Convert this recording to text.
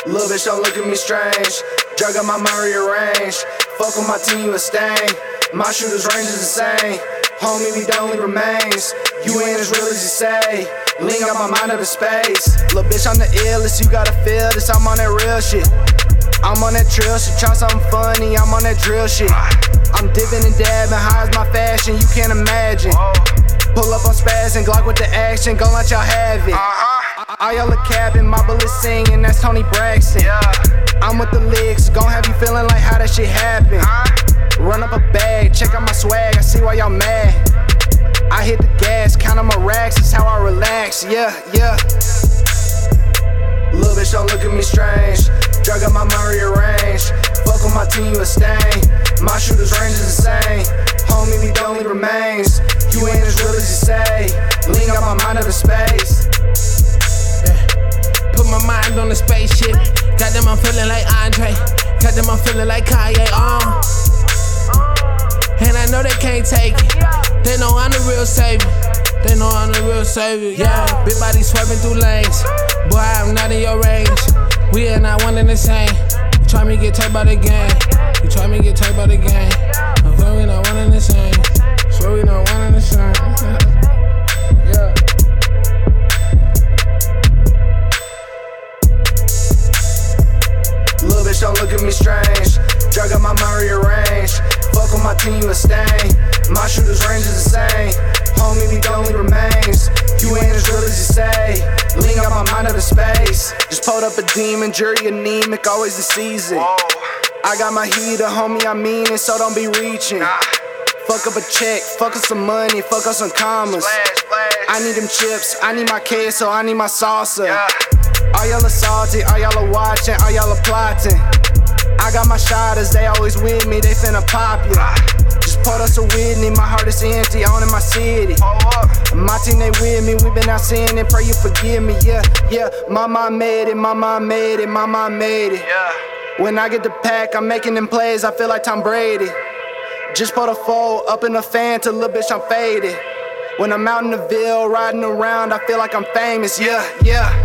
Little bitch don't look at me strange. Drug got my mind rearranged. Fuck with my team, you a stain. My shooter's range is insane. Homie, we don't leave remains. You ain't as real as you say. Lean got my mind up in space. Little bitch, I'm the illest, you gotta feel this. I'm on that real shit. I'm on that drill shit, try something funny, I'm on that drill shit. I'm dipping and dabbing, high as my fashion, you can't imagine. Pull up on spaz and Glock with the action, gon' let y'all have it. All y'all look capping, my bullets singing, that's Tony Braxton. I'm with the licks, gon' have you feeling like how that shit happened. Run up a bag, check out my swag, I see why y'all mad. I hit the gas, count on my racks, that's how I relax, yeah. Little bitch don't look at me strange. Drug got my mind rearranged. Fuck with my team, you a stain. My shooter's range is insane. Homie, we don't leave remains. You ain't as real as you say. Lean got my mind up in space. Put my mind on the spaceship. Goddamn, I'm feeling like Andre. Goddamn, I'm feeling like Kanye. And I know they can't take it. They know I'm the real savior. They know I'm the real savior. Yeah, big body swerving through lanes. Boy, I'm not in your range. We are not one and the same. You try me get turned by the game. You try me get turned by the game. I swear we not one and the same. Swear we not one and the same. Yeah. Little bitch don't look at me strange. Drug got my mind rearranged. Fuck with my team, you a stain. My shooter's range is insane. Homie, we don't leave remains. You ain't as real as you say. Lean got my mind up in space. Just pulled up a demon, jury anemic, always the season. I got my heater, homie, I mean it, so don't be reaching. Fuck up a check, fuck up some money, fuck up some commas. I need them chips, I need my queso, I need my salsa. All y'all are salty, all y'all are watching, all y'all are plotting. I got my shotters, they always with me, they finna pop ya. Just pulled us a Whitney, my heart is empty, on in my city. My team, they with me, we been out seeing it, pray you forgive me, yeah. Mama made it, mama made it, mama made it. When I get the pack, I'm making them plays, I feel like Tom Brady. Just put a fold up in the fan till little bitch I'm faded. When I'm out in the Ville, riding around, I feel like I'm famous, yeah.